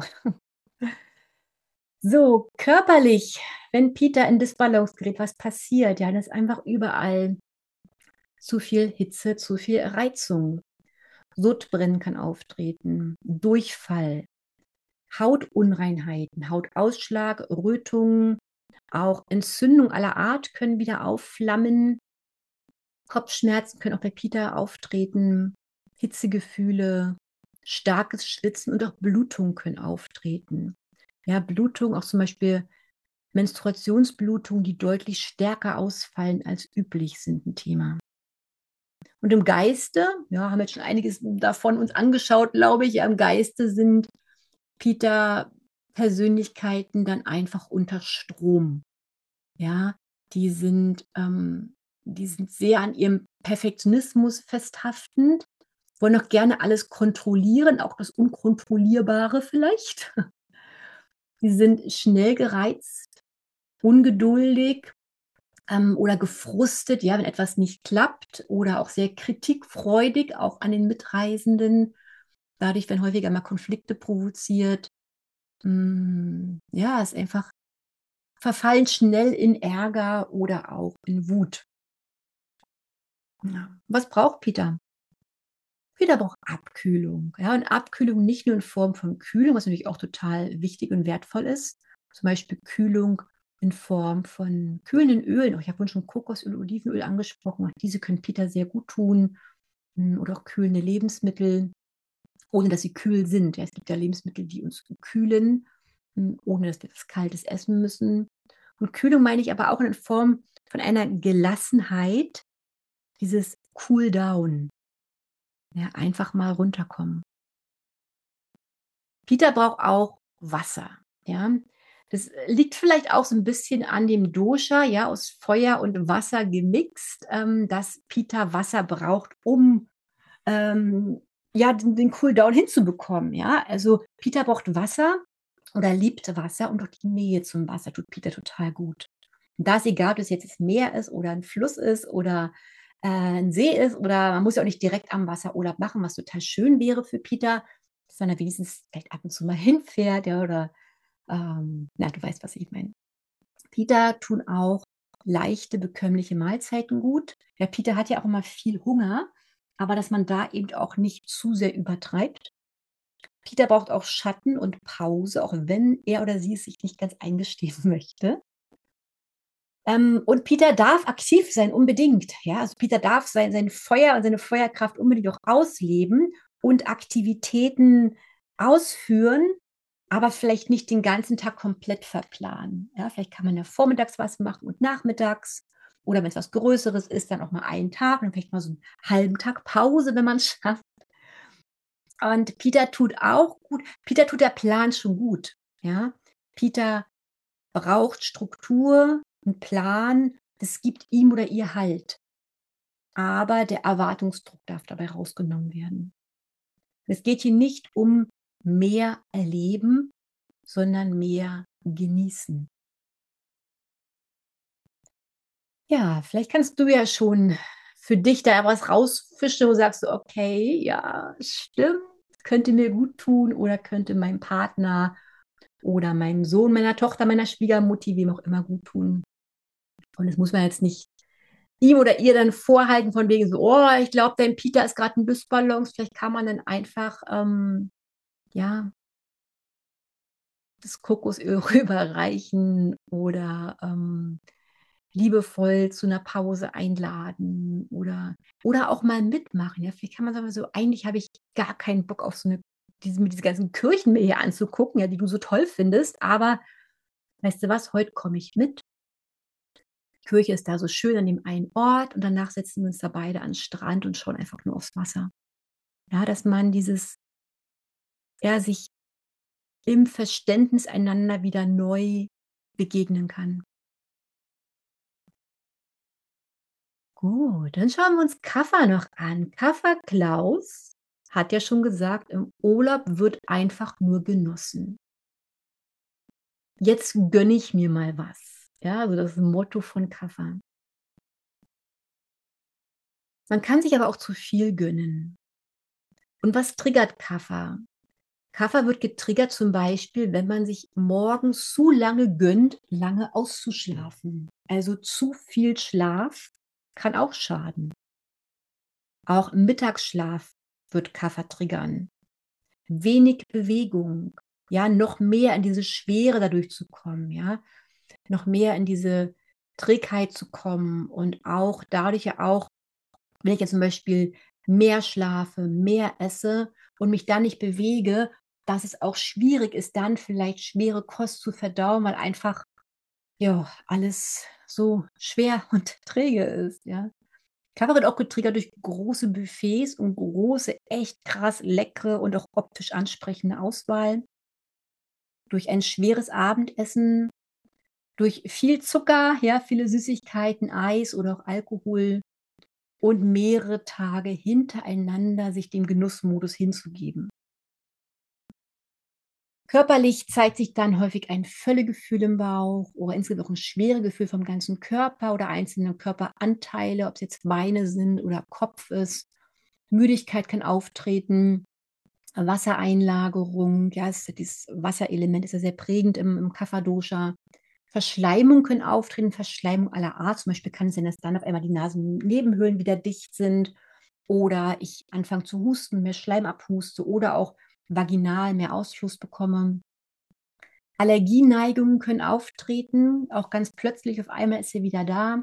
So, körperlich, wenn Peter in Disbalance gerät, was passiert? Ja, das ist einfach überall zu viel Hitze, zu viel Reizung. Sodbrennen kann auftreten, Durchfall, Hautunreinheiten, Hautausschlag, Rötungen, auch Entzündung aller Art können wieder aufflammen. Kopfschmerzen können auch bei Peter auftreten, Hitzegefühle, starkes Schwitzen und auch Blutung können auftreten. Ja, Blutung, auch zum Beispiel Menstruationsblutungen, die deutlich stärker ausfallen als üblich, sind ein Thema. Und im Geiste, ja, haben wir jetzt schon einiges davon uns angeschaut, glaube ich. Ja, im Geiste sind Peter Persönlichkeiten dann einfach unter Strom. Ja, die sind, die sind sehr an ihrem Perfektionismus festhaftend, wollen auch gerne alles kontrollieren, auch das Unkontrollierbare vielleicht. Die sind schnell gereizt, ungeduldig, oder gefrustet, ja, wenn etwas nicht klappt oder auch sehr kritikfreudig, auch an den Mitreisenden. Dadurch werden häufiger mal Konflikte provoziert. Ja, ist einfach verfallen schnell in Ärger oder auch in Wut. Ja. Was braucht Peter? Peter braucht Abkühlung. Ja, und Abkühlung nicht nur in Form von Kühlung, was natürlich auch total wichtig und wertvoll ist. Zum Beispiel Kühlung in Form von kühlenden Ölen. Auch ich habe vorhin schon Kokosöl, Olivenöl angesprochen. Auch diese können Peter sehr gut tun. Oder auch kühlende Lebensmittel, ohne dass sie kühl sind. Ja, es gibt ja Lebensmittel, die uns kühlen, ohne dass wir etwas Kaltes essen müssen. Und Kühlung meine ich aber auch in Form von einer Gelassenheit, dieses Cool Down. Ja, einfach mal runterkommen. Peter braucht auch Wasser. Ja, das liegt vielleicht auch so ein bisschen an dem Dosha, ja, aus Feuer und Wasser gemixt, dass Peter Wasser braucht, um ja, den Cooldown hinzubekommen. Ja, also Peter braucht Wasser oder liebt Wasser und auch die Nähe zum Wasser tut Peter total gut. Und da ist egal, ob das jetzt das Meer ist oder ein Fluss ist oder ein See ist oder man muss ja auch nicht direkt am Wasser Urlaub machen, was total schön wäre für Peter, dass man da wenigstens vielleicht ab und zu mal hinfährt, ja, oder na, du weißt, was ich meine. Peter tun auch leichte, bekömmliche Mahlzeiten gut. Ja, Peter hat ja auch immer viel Hunger, aber dass man da eben auch nicht zu sehr übertreibt. Peter braucht auch Schatten und Pause, auch wenn er oder sie es sich nicht ganz eingestehen möchte. Und Peter darf aktiv sein, unbedingt. Ja, also Peter darf sein Feuer und seine Feuerkraft unbedingt auch ausleben und Aktivitäten ausführen, aber vielleicht nicht den ganzen Tag komplett verplanen. Ja, vielleicht kann man ja vormittags was machen und nachmittags. Oder wenn es was Größeres ist, dann auch mal einen Tag und vielleicht mal so einen halben Tag Pause, wenn man es schafft. Und Peter tut auch gut. Peter tut der Plan schon gut. Ja, Peter braucht Struktur, einen Plan. Das gibt ihm oder ihr Halt. Aber der Erwartungsdruck darf dabei rausgenommen werden. Es geht hier nicht um mehr erleben, sondern mehr genießen. Ja, vielleicht kannst du ja schon für dich da was rausfischen, wo du sagst, okay, ja, stimmt, könnte mir gut tun oder könnte meinem Partner oder meinem Sohn, meiner Tochter, meiner Schwiegermutti, wem auch immer gut tun. Und das muss man jetzt nicht ihm oder ihr dann vorhalten von wegen so, oh, ich glaube, dein Peter ist gerade ein Luftballon. Vielleicht kann man dann einfach, ja, das Kokosöl rüberreichen oder liebevoll zu einer Pause einladen oder auch mal mitmachen. Ja, vielleicht kann man sagen, so, eigentlich habe ich gar keinen Bock auf so eine, diese ganzen Kirchen mir hier anzugucken, ja, die du so toll findest, aber weißt du was, heute komme ich mit. Die Kirche ist da so schön an dem einen Ort und danach setzen wir uns da beide an den Strand und schauen einfach nur aufs Wasser. Ja, dass man sich im Verständnis einander wieder neu begegnen kann. Gut, dann schauen wir uns Kaffer noch an. Kaffer Klaus hat ja schon gesagt, im Urlaub wird einfach nur genossen. Jetzt gönne ich mir mal was. Ja, also das ist ein Motto von Kaffer. Man kann sich aber auch zu viel gönnen. Und was triggert Kaffer? Kaffer wird getriggert zum Beispiel, wenn man sich morgens zu lange gönnt, lange auszuschlafen. Also zu viel Schlaf kann auch schaden. Auch Mittagsschlaf wird Kaffer triggern. Wenig Bewegung, ja, noch mehr in diese Schwere dadurch zu kommen, ja, noch mehr in diese Trägheit zu kommen und auch dadurch ja auch, wenn ich jetzt zum Beispiel mehr schlafe, mehr esse und mich dann nicht bewege, dass es auch schwierig ist, dann vielleicht schwere Kost zu verdauen, weil einfach, ja, alles so schwer und träge ist, ja. Kaffer wird auch getriggert durch große Buffets und große, echt krass leckere und auch optisch ansprechende Auswahl, durch ein schweres Abendessen, durch viel Zucker, ja, viele Süßigkeiten, Eis oder auch Alkohol und mehrere Tage hintereinander sich dem Genussmodus hinzugeben. Körperlich zeigt sich dann häufig ein Völlegefühl im Bauch oder insgesamt auch ein Schweregefühl vom ganzen Körper oder einzelne Körperanteile, ob es jetzt Beine sind oder Kopf ist. Müdigkeit kann auftreten, Wassereinlagerung, ja, dieses Wasserelement ist ja sehr prägend im Kapha-Dosha. Verschleimung können auftreten, Verschleimung aller Art. Zum Beispiel kann es sein, dass dann auf einmal die Nasennebenhöhlen wieder dicht sind oder ich anfange zu husten, mehr Schleim abhuste oder auch vaginal mehr Ausfluss bekomme. Allergieneigungen können auftreten, auch ganz plötzlich auf einmal ist sie wieder da.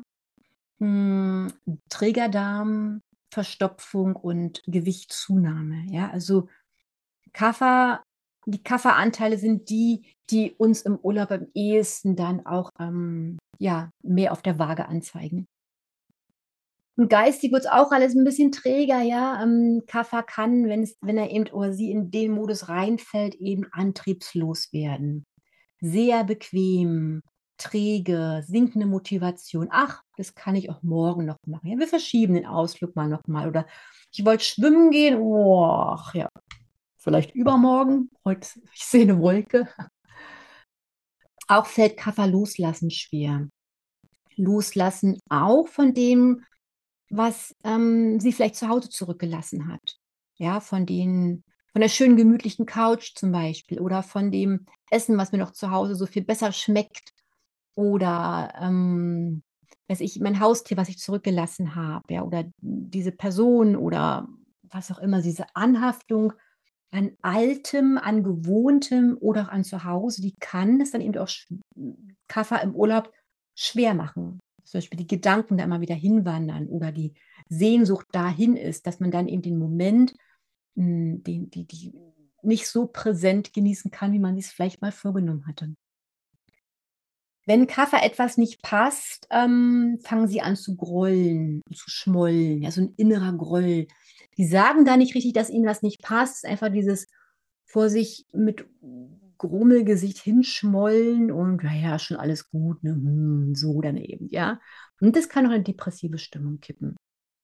Trägerdarm, Verstopfung und Gewichtszunahme. Ja, also Kaffer, die Kafferanteile sind die, die uns im Urlaub am ehesten dann auch ja, mehr auf der Waage anzeigen. Und geistig wird es auch alles ein bisschen träger, ja. Kaffer kann, wenn er eben oder sie in den Modus reinfällt, eben antriebslos werden. Sehr bequem, träge, sinkende Motivation. Ach, das kann ich auch morgen noch machen. Ja, wir verschieben den Ausflug mal noch mal. Oder ich wollte schwimmen gehen. Oh, ach ja, vielleicht übermorgen. Heute, ich sehe eine Wolke. Auch fällt Kaffer loslassen schwer. Loslassen auch von dem, was sie vielleicht zu Hause zurückgelassen hat. Ja, von der schönen gemütlichen Couch zum Beispiel oder von dem Essen, was mir noch zu Hause so viel besser schmeckt oder weiß ich, mein Haustier, was ich zurückgelassen habe, ja, oder diese Person oder was auch immer, diese Anhaftung an Altem, an Gewohntem oder auch an zu Hause, die kann es dann eben auch Kaffer im Urlaub schwer machen. Zum Beispiel die Gedanken da immer wieder hinwandern oder die Sehnsucht dahin ist, dass man dann eben den Moment, die nicht so präsent genießen kann, wie man es vielleicht mal vorgenommen hatte. Wenn Kaffer etwas nicht passt, fangen sie an zu grollen, zu schmollen, ja, so ein innerer Groll. Die sagen da nicht richtig, dass ihnen was nicht passt. Es ist einfach dieses vor sich mit Grummelgesicht hinschmollen und ja, ja, schon alles gut, ne? So dann eben, ja. Und das kann auch eine depressive Stimmung kippen.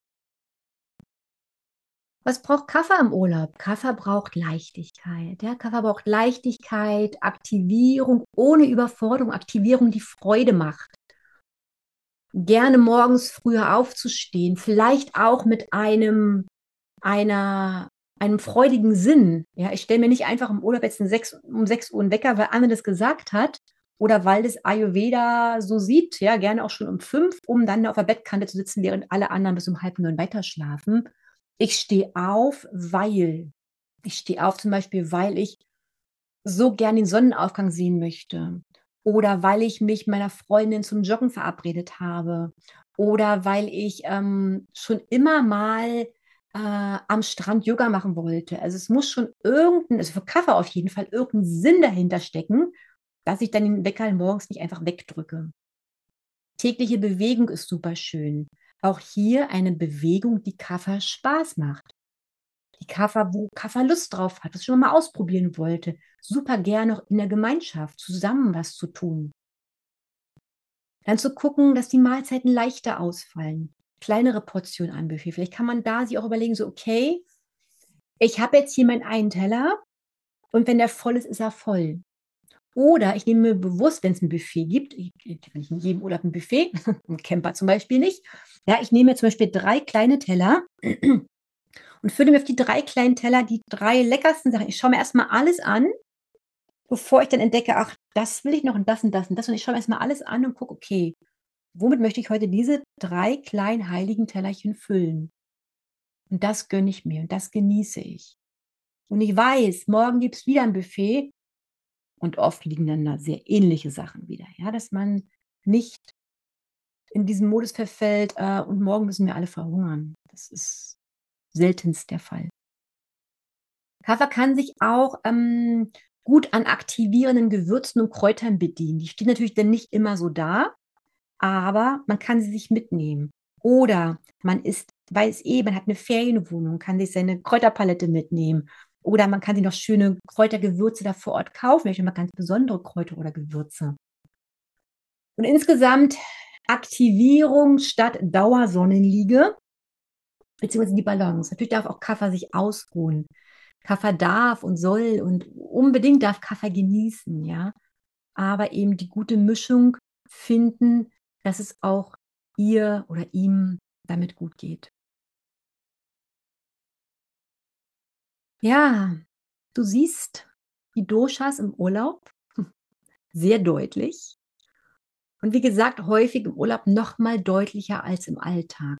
Was braucht Kaffer im Urlaub? Kaffer braucht Leichtigkeit. Ja, Kaffer braucht Leichtigkeit, Aktivierung ohne Überforderung, Aktivierung, die Freude macht. Gerne morgens früher aufzustehen, vielleicht auch mit einem freudigen Sinn. Ja, ich stelle mir nicht einfach im Urlaub jetzt um 6 Uhr einen Wecker, weil Anne das gesagt hat, oder weil das Ayurveda so sieht, ja, gerne auch schon um 5, um dann auf der Bettkante zu sitzen, während alle anderen bis um 8:30 weiter schlafen. Ich stehe auf, ich stehe auf zum Beispiel, weil ich so gern den Sonnenaufgang sehen möchte oder weil ich mich meiner Freundin zum Joggen verabredet habe oder weil ich schon immer mal am Strand Yoga machen wollte. Also es muss schon also für Kaffee auf jeden Fall irgendein Sinn dahinter stecken, dass ich dann den Wecker morgens nicht einfach wegdrücke. Tägliche Bewegung ist super schön. Auch hier eine Bewegung, die Kaffee Spaß macht. Die Kaffee, wo Kaffee Lust drauf hat, das schon mal ausprobieren wollte. Super gern noch in der Gemeinschaft zusammen was zu tun. Dann zu gucken, dass die Mahlzeiten leichter ausfallen. Kleinere Portionen am Buffet. Vielleicht kann man da sich auch überlegen, so okay, ich habe jetzt hier meinen einen Teller und wenn der voll ist er voll. Oder ich nehme mir bewusst, wenn es ein Buffet gibt, nicht in jedem Urlaub ein Buffet, im Camper zum Beispiel nicht, ja, ich nehme mir zum Beispiel 3 kleine Teller und fülle mir auf die 3 kleinen Teller die 3 leckersten Sachen. Ich schaue mir erstmal alles an, bevor ich dann entdecke, ach, das will ich noch und das und das und das. Und ich schaue mir erstmal alles an und gucke, okay, womit möchte ich heute diese 3 kleinen heiligen Tellerchen füllen? Und das gönne ich mir und das genieße ich. Und ich weiß, morgen gibt es wieder ein Buffet und oft liegen dann da sehr ähnliche Sachen wieder, ja, dass man nicht in diesen Modus verfällt, und morgen müssen wir alle verhungern. Das ist seltenst der Fall. Kaffee kann sich auch gut an aktivierenden Gewürzen und Kräutern bedienen. Die stehen natürlich dann nicht immer so da, aber man kann sie sich mitnehmen. Oder man ist, weiß man hat eine Ferienwohnung, kann sich seine Kräuterpalette mitnehmen. Oder man kann sich noch schöne Kräutergewürze da vor Ort kaufen, vielleicht mal ganz besondere Kräuter oder Gewürze. Und insgesamt Aktivierung statt Dauersonnenliege, beziehungsweise die Balance. Natürlich darf auch Kaffee sich ausruhen. Kaffee darf und soll und unbedingt darf Kaffee genießen, ja. Aber eben die gute Mischung finden, dass es auch ihr oder ihm damit gut geht. Ja, du siehst die Doshas im Urlaub sehr deutlich. Und wie gesagt, häufig im Urlaub noch mal deutlicher als im Alltag.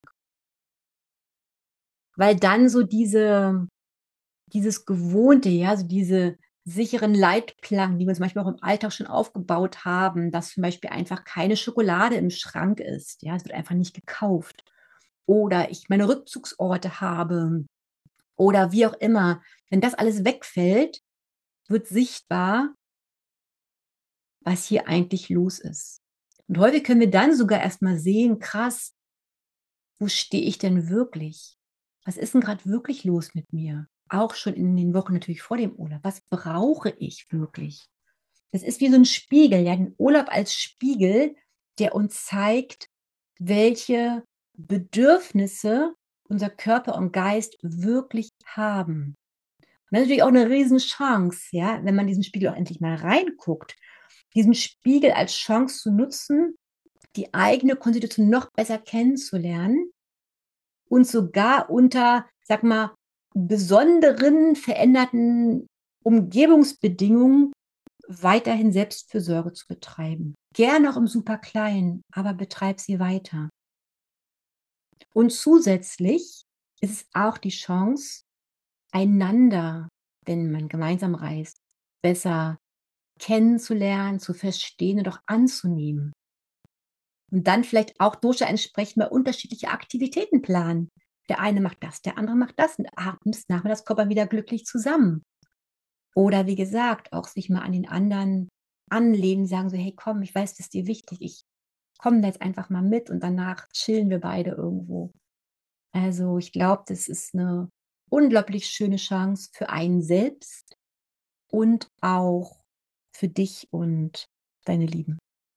Weil dann so dieses Gewohnte, ja, so diese sicheren Leitplanken, die wir uns manchmal auch im Alltag schon aufgebaut haben, dass zum Beispiel einfach keine Schokolade im Schrank ist. Ja, es wird einfach nicht gekauft. Oder ich meine Rückzugsorte habe oder wie auch immer. Wenn das alles wegfällt, wird sichtbar, was hier eigentlich los ist. Und häufig können wir dann sogar erstmal sehen, krass, wo stehe ich denn wirklich? Was ist denn gerade wirklich los mit mir? Auch schon in den Wochen natürlich vor dem Urlaub. Was brauche ich wirklich? Das ist wie so ein Spiegel, ja, den Urlaub als Spiegel, der uns zeigt, welche Bedürfnisse unser Körper und Geist wirklich haben. Und das ist natürlich auch eine Riesenchance, ja, wenn man diesen Spiegel auch endlich mal reinguckt, diesen Spiegel als Chance zu nutzen, die eigene Konstitution noch besser kennenzulernen und sogar unter, sag mal, besonderen veränderten Umgebungsbedingungen weiterhin Selbstfürsorge zu betreiben. Gern auch im Superkleinen, aber betreib sie weiter. Und zusätzlich ist es auch die Chance, einander, wenn man gemeinsam reist, besser kennenzulernen, zu verstehen und auch anzunehmen. Und dann vielleicht auch Dosha entsprechend mal unterschiedliche Aktivitäten planen. Der eine macht das, der andere macht das und abends, nachmittags kommt man wieder glücklich zusammen. Oder wie gesagt, auch sich mal an den anderen anlehnen, sagen so, hey komm, ich weiß, das ist dir wichtig, ich komme da jetzt einfach mal mit und danach chillen wir beide irgendwo. Also ich glaube, das ist eine unglaublich schöne Chance für einen selbst und auch für dich und deine Lieben.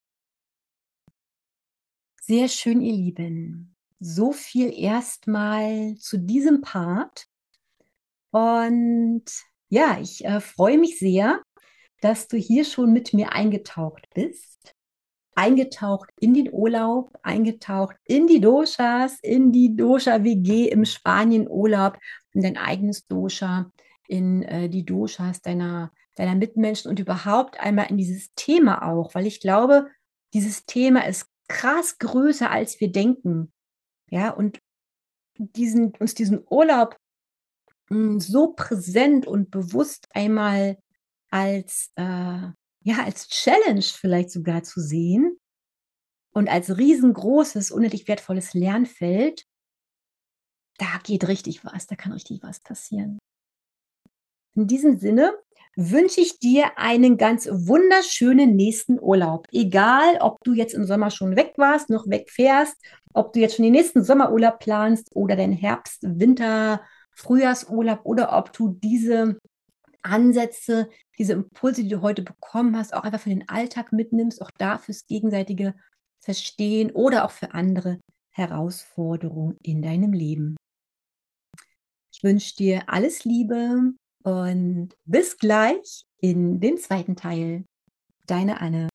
Sehr schön, ihr Lieben. So viel erstmal zu diesem Part. Und ja, ich freue mich sehr, dass du hier schon mit mir eingetaucht bist. Eingetaucht in den Urlaub, eingetaucht in die Doshas, in die Dosha-WG im Spanien-Urlaub, in dein eigenes Dosha, in die Doshas deiner deiner Mitmenschen und überhaupt einmal in dieses Thema auch, weil ich glaube, dieses Thema ist krass größer, als wir denken. Ja, und uns diesen Urlaub so präsent und bewusst einmal als, ja, als Challenge vielleicht sogar zu sehen und als riesengroßes, unendlich wertvolles Lernfeld, da geht richtig was, da kann richtig was passieren. In diesem Sinne wünsche ich dir einen ganz wunderschönen nächsten Urlaub. Egal, ob du jetzt im Sommer schon weg warst, noch wegfährst, ob du jetzt schon den nächsten Sommerurlaub planst oder den Herbst, Winter, Frühjahrsurlaub oder ob du diese Ansätze, diese Impulse, die du heute bekommen hast, auch einfach für den Alltag mitnimmst, auch da fürs gegenseitige Verstehen oder auch für andere Herausforderungen in deinem Leben. Ich wünsche dir alles Liebe und bis gleich in dem zweiten Teil. Deine Anne.